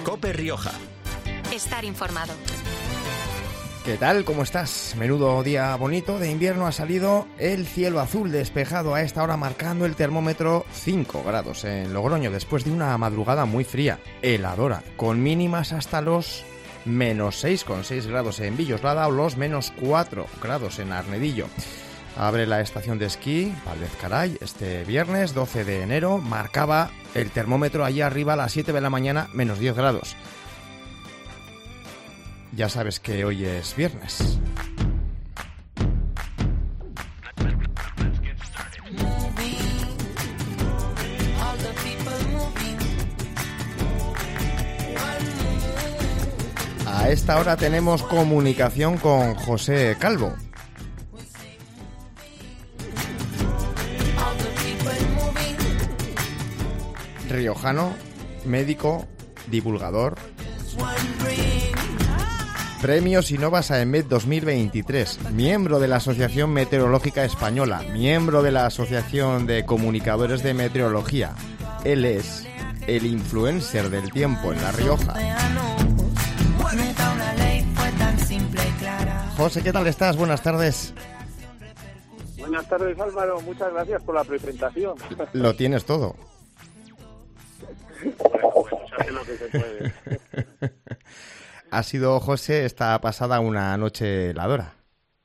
COPE Rioja. Estar informado. ¿Qué tal? ¿Cómo estás? Menudo día bonito de invierno ha salido, el cielo azul despejado a esta hora marcando el termómetro 5 grados en Logroño después de una madrugada muy fría, heladora, con mínimas hasta los menos 6,6 grados en Villoslada o los menos 4 grados en Arnedillo. Abre la estación de esquí Valdezcaray este viernes 12 de enero, marcaba el termómetro allí arriba a las 7 de la mañana menos 10 grados. Ya sabes que hoy es viernes. A esta hora tenemos comunicación con José Calvo. Riojano, médico, divulgador. Premios Innovas AEMET 2023, miembro de la Asociación Meteorológica Española, miembro de la Asociación de Comunicadores de Meteorología. Él es el influencer del tiempo en La Rioja. José, ¿qué tal estás? Buenas tardes. Buenas tardes, Álvaro. Muchas gracias por la presentación. Lo tienes todo. Bueno, se hace lo que se puede. Ha sido, José, esta pasada una noche heladora.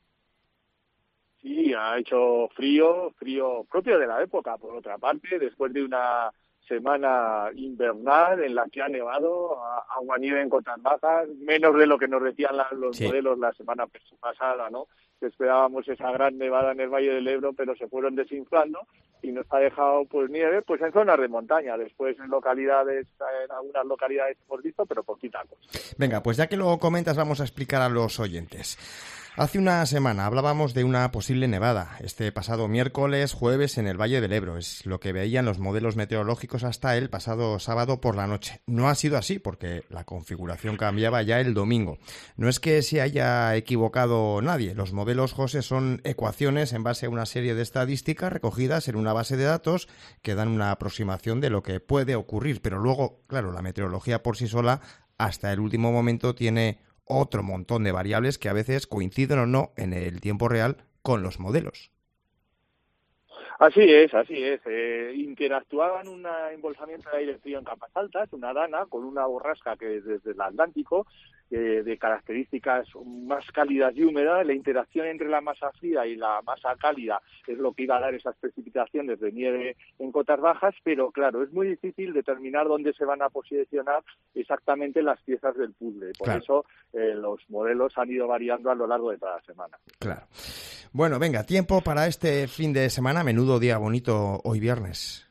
Sí, ha hecho frío propio de la época, por otra parte, después de una semana invernal en la que ha nevado, agua-nieve en cotas bajas, menos de lo que nos decían los modelos la semana pasada, ¿no? Que esperábamos esa gran nevada en el Valle del Ebro, pero se fueron desinflando y nos ha dejado pues nieve pues en zonas de montaña, después en algunas localidades hemos visto, pero poquita cosa. Venga, pues ya que lo comentas vamos a explicar a los oyentes. Hace una semana hablábamos de una posible nevada, este pasado miércoles, jueves en el Valle del Ebro. Es lo que veían los modelos meteorológicos hasta el pasado sábado por la noche. No ha sido así porque la configuración cambiaba ya el domingo. No es que se haya equivocado nadie. Los modelos, José, son ecuaciones en base a una serie de estadísticas recogidas en una base de datos que dan una aproximación de lo que puede ocurrir. Pero luego, claro, la meteorología por sí sola hasta el último momento tiene otro montón de variables que a veces coinciden o no en el tiempo real con los modelos. Así es. Interactuaban un embolsamiento de aire frío en capas altas, una dana con una borrasca que desde el Atlántico, de características más cálidas y húmedas. La interacción entre la masa fría y la masa cálida es lo que iba a dar esas precipitaciones de nieve en cotas bajas, pero claro, es muy difícil determinar dónde se van a posicionar exactamente las piezas del puzzle. Por eso los modelos han ido variando a lo largo de toda la semana. Claro. Bueno, venga, tiempo para este fin de semana, menudo día bonito hoy viernes.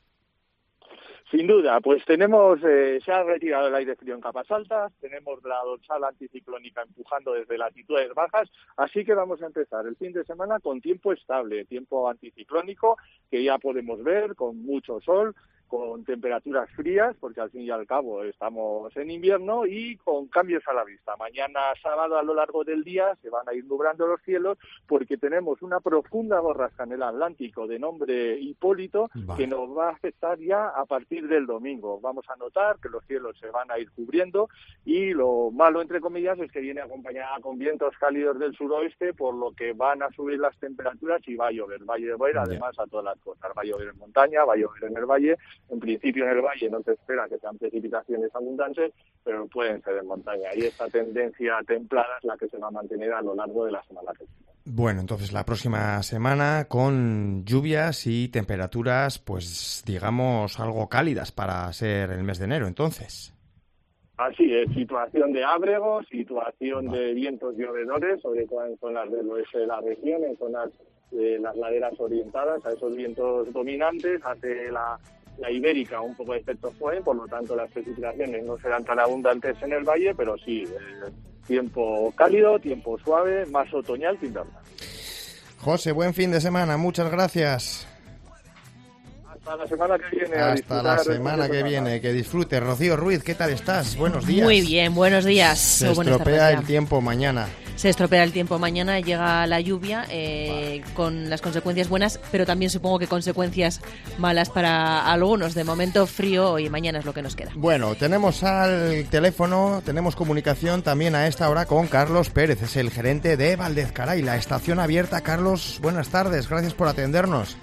Sin duda, pues tenemos, se ha retirado el aire frío en capas altas, tenemos la dorsal anticiclónica empujando desde latitudes bajas, así que vamos a empezar el fin de semana con tiempo estable, tiempo anticiclónico, que ya podemos ver con mucho sol, con temperaturas frías, porque al fin y al cabo estamos en invierno, y con cambios a la vista. Mañana sábado a lo largo del día se van a ir nublando los cielos porque tenemos una profunda borrasca en el Atlántico de nombre Hipólito que nos va a afectar ya a partir del domingo. Vamos a notar que los cielos se van a ir cubriendo y lo malo, entre comillas, es que viene acompañada con vientos cálidos del suroeste, por lo que van a subir las temperaturas y va a llover. Va a llover además a todas las cosas. Va a llover en montaña, va a llover en el valle. En principio en el valle no se espera que sean precipitaciones abundantes, pero pueden ser en montaña. Y esta tendencia templada es la que se va a mantener a lo largo de la semana que viene. Bueno, entonces la próxima semana con lluvias y temperaturas, pues digamos algo cálidas para ser el mes de enero, entonces. Así es, situación de ábrego, situación de vientos llovedores, sobre todo en zonas del oeste de la región, en zonas de las laderas orientadas a esos vientos dominantes, hace la ibérica un poco de efecto fue, por lo tanto las precipitaciones no serán tan abundantes en el valle, pero sí, tiempo cálido, tiempo suave, más otoñal que invernal. José, buen fin de semana, muchas gracias. Hasta la semana que viene. Hasta la semana que viene, que disfrutes. Rocío Ruiz, ¿qué tal estás? Buenos días. Muy bien, buenos días. Se estropea el tiempo mañana. Se estropea el tiempo mañana, llega la lluvia con las consecuencias buenas, pero también supongo que consecuencias malas para algunos. De momento frío y mañana es lo que nos queda. Bueno, tenemos al teléfono, tenemos comunicación también a esta hora con Carlos Pérez, es el gerente de Valdezcaray, la estación abierta. Carlos, buenas tardes, gracias por atendernos.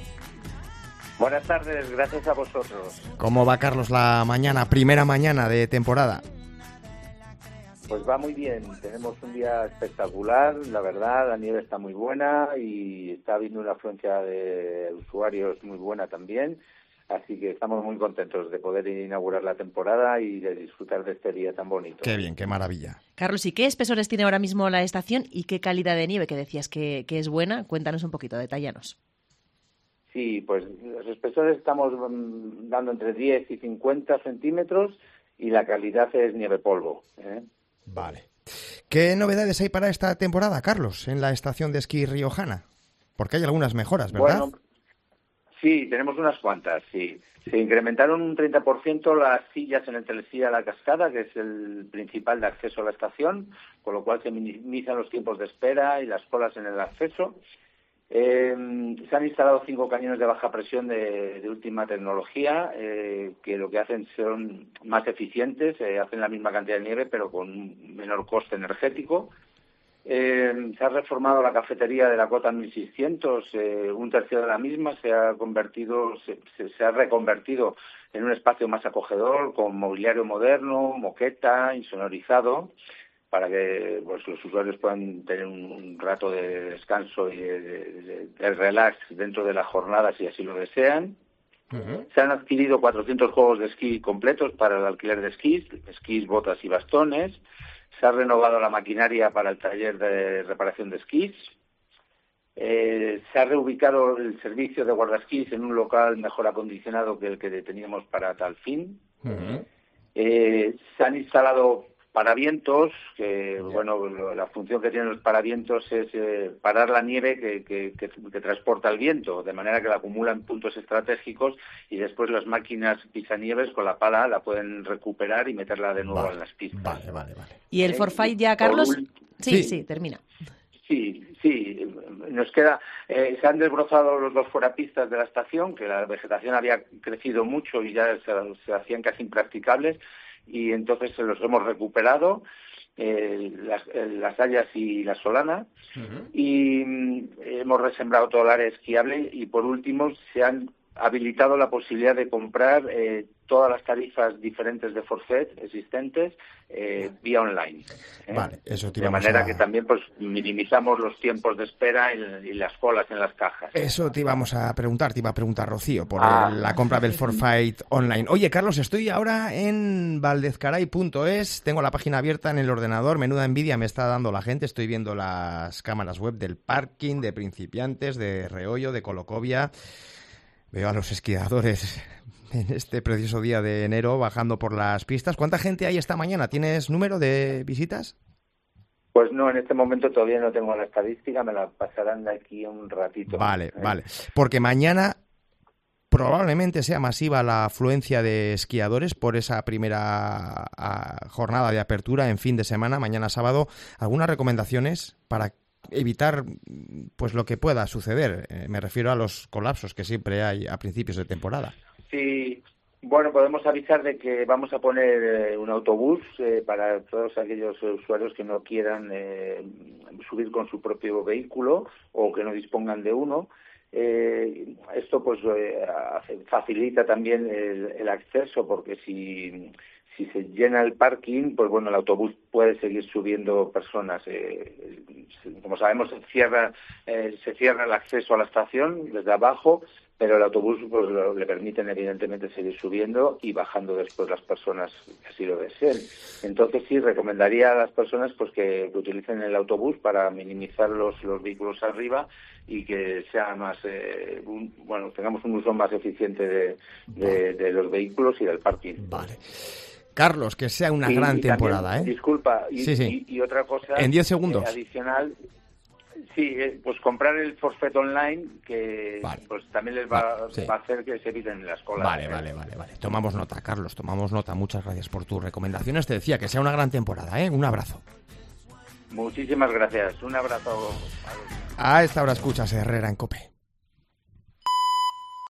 Buenas tardes, gracias a vosotros. ¿Cómo va, Carlos, la primera mañana de temporada? Pues va muy bien, tenemos un día espectacular, la verdad, la nieve está muy buena y está habiendo una afluencia de usuarios muy buena también, así que estamos muy contentos de poder inaugurar la temporada y de disfrutar de este día tan bonito. Qué bien, qué maravilla. Carlos, ¿y qué espesores tiene ahora mismo la estación y qué calidad de nieve que decías que es buena? Cuéntanos un poquito, detállanos. Sí, pues los espesores estamos dando entre 10 y 50 centímetros y la calidad es nieve polvo. Vale. ¿Qué novedades hay para esta temporada, Carlos, en la estación de esquí riojana? Porque hay algunas mejoras, ¿verdad? Bueno, sí, tenemos unas cuantas, sí. Se incrementaron un 30% las sillas en el telesilla La Cascada, que es el principal de acceso a la estación, con lo cual se minimizan los tiempos de espera y las colas en el acceso. Se han instalado 5 cañones de baja presión de última tecnología que lo que hacen son más eficientes, hacen la misma cantidad de nieve pero con un menor coste energético. Se ha reformado la cafetería de la Cota 1600, un tercio de la misma se ha reconvertido en un espacio más acogedor con mobiliario moderno, moqueta, insonorizado, para que pues los usuarios puedan tener un rato de descanso y de relax dentro de la jornada si así lo desean. Uh-huh. Se han adquirido 400 juegos de esquí completos para el alquiler de esquís, botas y bastones. Se ha renovado la maquinaria para el taller de reparación de esquís. Se ha reubicado el servicio de guardaesquís en un local mejor acondicionado que el que teníamos para tal fin. Uh-huh. Se han instalado paravientos, que bueno, la función que tienen los paravientos es parar la nieve que transporta el viento, de manera que la acumula en puntos estratégicos y después las máquinas pisanieves con la pala la pueden recuperar y meterla de nuevo en las pistas. Vale. ¿Y el forfait ya, Carlos? Sí, termina. Sí, nos queda, se han desbrozado los 2 fuerapistas de la estación, que la vegetación había crecido mucho y ya se hacían casi impracticables, y entonces se los hemos recuperado, las Hayas y la Solana, uh-huh. Y hemos resembrado todo el área esquiable y por último se han habilitado la posibilidad de comprar todas las tarifas diferentes de forfait existentes vía online. Vale, eso te de manera que también pues minimizamos los tiempos de espera y las colas en las cajas. Eso te iba a preguntar Rocío, por la compra del forfait online. Oye, Carlos, estoy ahora en valdezcaray.es, tengo la página abierta en el ordenador, menuda envidia me está dando la gente, estoy viendo las cámaras web del parking, de Principiantes, de Reollo, de Colocobia. Veo a los esquiadores en este precioso día de enero bajando por las pistas. ¿Cuánta gente hay esta mañana? ¿Tienes número de visitas? Pues no, en este momento todavía no tengo la estadística, me la pasarán de aquí un ratito. Vale. Porque mañana probablemente sea masiva la afluencia de esquiadores por esa primera jornada de apertura en fin de semana, mañana sábado. ¿Algunas recomendaciones para evitar pues lo que pueda suceder? Me refiero a los colapsos que siempre hay a principios de temporada. Sí, bueno, podemos avisar de que vamos a poner un autobús para todos aquellos usuarios que no quieran subir con su propio vehículo o que no dispongan de uno. Esto pues facilita también el acceso, porque si se llena el parking, pues bueno, el autobús puede seguir subiendo personas. Como sabemos, se cierra el acceso a la estación desde abajo, pero el autobús pues le permiten evidentemente seguir subiendo y bajando después las personas que así lo deseen. Entonces sí, recomendaría a las personas pues que utilicen el autobús para minimizar los vehículos arriba y que sea más tengamos un uso más eficiente de los vehículos y del parking. Vale. Carlos, que sea una gran temporada, también, disculpa, y otra cosa en 10 segundos adicional. Sí, pues comprar el forfait online, que pues también les va a hacer que se eviten las colas. Vale. Tomamos nota, Carlos, tomamos nota. Muchas gracias por tus recomendaciones. Te decía que sea una gran temporada, ¿eh? Un abrazo. Muchísimas gracias. Un abrazo a los... A esta hora escuchas Herrera en COPE.